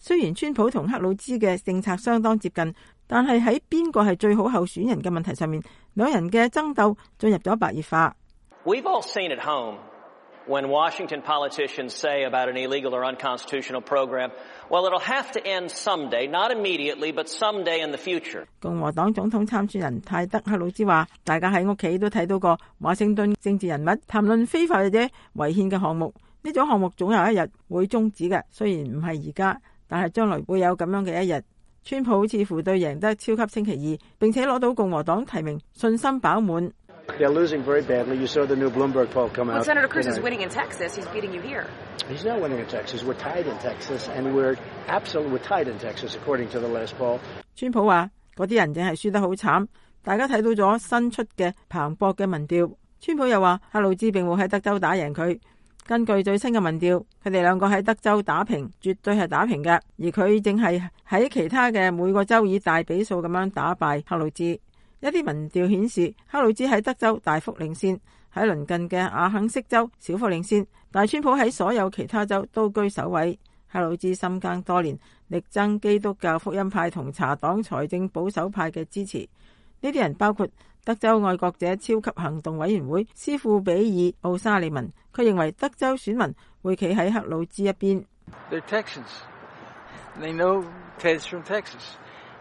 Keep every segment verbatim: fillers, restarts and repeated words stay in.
雖然川普同克魯茲嘅政策相當接近，但係喺邊個係最好候選人嘅問題上面，兩人嘅爭鬥進入咗白熱化。 We've all seen at home when Washington politicians say about an illegal or unconstitutional program, well, it'll have to end someday, not immediately, but someday in the future. 共和黨總統參選人泰德·克魯茲話，大家喺屋企都睇到過華盛頓政治人物談論非法或者違憲嘅項目，呢種項目總有一日會終止嘅，雖然唔係而家，但係將來會有咁樣嘅一日。川普似乎對贏得超級星期二，並且攞到共和黨提名信心飽滿。 They're losing very badly. You saw the new Bloomberg poll come out. Well, Senator Cruz is winning in Texas. He's beating you here. He's not winning in Texas. We're tied in Texas, and we're absolutely we're tied in Texas, according to the last poll. 川普話：嗰啲人淨係輸得好慘。大家睇到咗新出嘅彭博嘅民調。川普又話：克魯茲並冇喺德州打贏佢。根據最新嘅民調，佢哋兩個喺德州打平，絕對係打平嘅。而佢正係喺其他嘅每個州以大比數咁樣打敗克魯茲。一啲民調顯示，克魯茲喺德州大幅領先，喺鄰近嘅阿肯色州小幅領先，但川普喺所有其他州都居首位。克魯茲深耕多年，力爭基督教福音派同查黨財政保守派嘅支持。呢啲人包括德州愛國者超級行動委員會斯庫比爾奧沙利文，佢認為德州選民會企喺克魯茲一邊。 They're Texans. They know Ted's from Texas,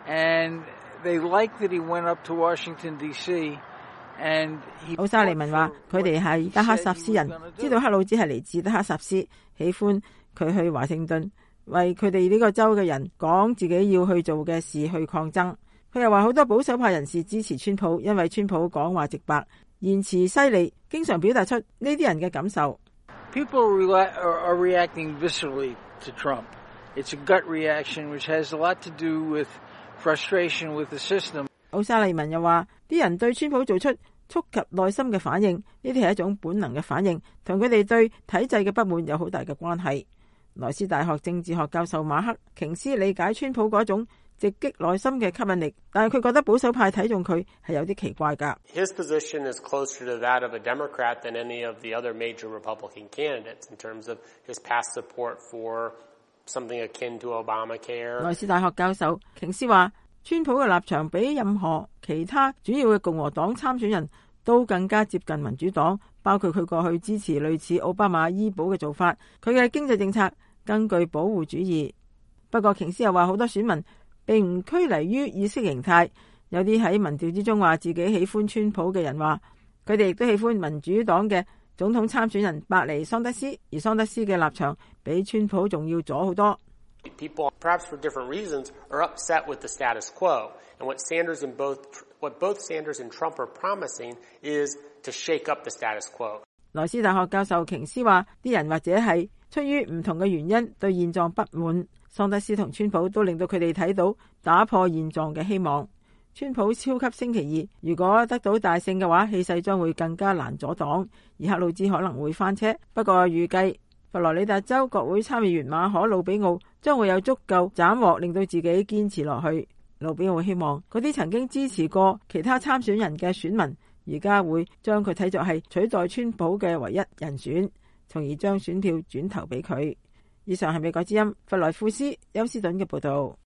and they like that he went up to Washington D C. And 奧沙利文話：佢哋係德克薩斯人，知道克魯茲係嚟自德克薩斯，喜歡佢去華盛頓為佢哋呢個州嘅人講自己要去做嘅事去抗爭。佢又話好多保守派人士支持川普，因為川普講話直白、言辭犀利，經常表達出呢啲人嘅感受。 People are reacting viscerally to Trump. It's a gut reaction, which has a lot to do with frustration with the system. 奧沙利文又話：啲人對川普做出觸及內心嘅反應，呢啲係一種本能嘅反應，同佢哋對體制嘅不滿有好大嘅關係。萊斯大學政治學教授馬克瓊斯理解川普嗰種直擊內心嘅吸引力，但係佢覺得保守派睇中佢係有啲奇怪㗎。 His position is closer to that of a Democrat than any of the other major Republican candidates in terms of his past support for something akin to Obamacare. 萊斯大學教授瓊斯話：川普嘅立場比任何其他主要嘅共和黨參選人都更加接近民主黨，包括佢過去支持類似奧巴馬醫保嘅做法，佢嘅經濟政策根據保護主義。不過瓊斯又話好多選民並唔拘泥於意識形態，有啲喺民調之中話自己喜歡川普嘅人話，佢哋亦都喜歡民主黨嘅總統參選人伯尼桑德斯，而桑德斯嘅立場比川普仲要左好多。 People, perhaps for different reasons, are upset with the status quo. And what Sanders and both, what both Sanders and Trump are promising is to shake up the status quo. 萊斯大學教授瓊斯話：啲人或者係出於唔同嘅原因對現狀不滿，桑德斯同川普都令到佢哋睇到打破現狀嘅希望。川普超級星期二如果得到大勝嘅話，氣勢將會更加難阻擋，而克魯茲可能會翻車。不過預計佛羅里達州國會參議員馬可魯比奧將會有足夠斬獲，令到自己堅持落去。魯比奧希望嗰啲曾經支持過其他參選人嘅選民，而家會將佢睇作係取代川普嘅唯一人選，從而將選票轉投俾佢。以上係美國之音弗萊庫斯休斯頓嘅報道。